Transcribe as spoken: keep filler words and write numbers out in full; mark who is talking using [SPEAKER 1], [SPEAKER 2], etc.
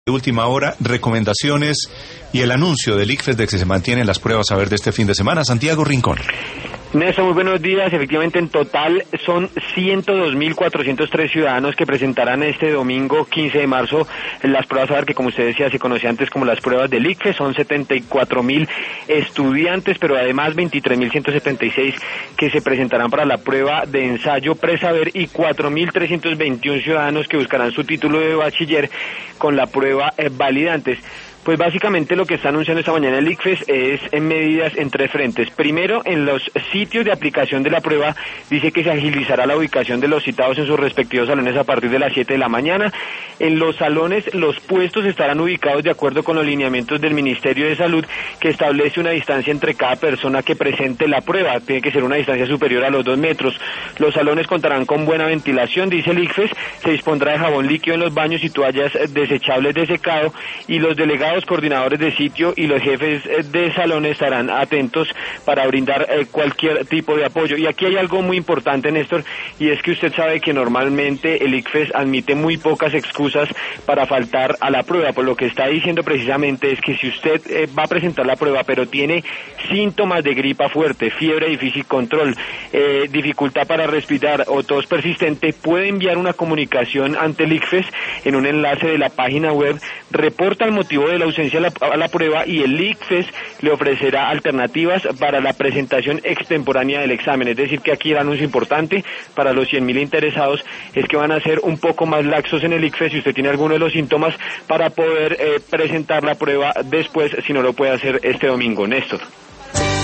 [SPEAKER 1] De última hora, recomendaciones y el anuncio del ICFES de que se mantienen las pruebas a ver de este fin de semana. Santiago Rincón.
[SPEAKER 2] Néstor, muy buenos días. Efectivamente, en total son ciento dos mil cuatrocientos tres ciudadanos que presentarán este domingo quince de marzo las pruebas a ver, que como usted decía se conocía antes como las pruebas del ICFES. Son setenta y cuatro mil estudiantes, pero además veintitrés mil ciento setenta y seis que se presentarán para la prueba de ensayo presaber y cuatro mil trescientos veintiuno ciudadanos que buscarán su título de bachiller con la prueba eh, validantes. Pues básicamente lo que está anunciando esta mañana el ICFES es en medidas en tres frentes. Primero, en los sitios de aplicación de la prueba dice que se agilizará la ubicación de los citados en sus respectivos salones a partir de las siete de la mañana. En los salones los puestos estarán ubicados de acuerdo con los lineamientos del Ministerio de Salud, que establece una distancia entre cada persona que presente la prueba. Tiene que ser una distancia superior a los dos metros. Los salones contarán con buena ventilación, dice el ICFES. Se dispondrá de jabón líquido en los baños y toallas desechables de secado, y los delegados Los coordinadores de sitio y los jefes de salón estarán atentos para brindar eh, cualquier tipo de apoyo. Y aquí hay algo muy importante, Néstor, y es que usted sabe que normalmente el ICFES admite muy pocas excusas para faltar a la prueba. Por lo que está diciendo precisamente es que si usted eh, va a presentar la prueba pero tiene síntomas de gripa fuerte, fiebre de difícil control, eh, dificultad para respirar o tos persistente, puede enviar una comunicación ante el ICFES en un enlace de la página web, reporta el motivo de la ausencia a la, a la prueba y el ICFES le ofrecerá alternativas para la presentación extemporánea del examen. Es decir, que aquí el anuncio importante para los cien mil interesados es que van a ser un poco más laxos en el ICFES si usted tiene alguno de los síntomas, para poder eh, presentar la prueba después, si no lo puede hacer este domingo. Néstor.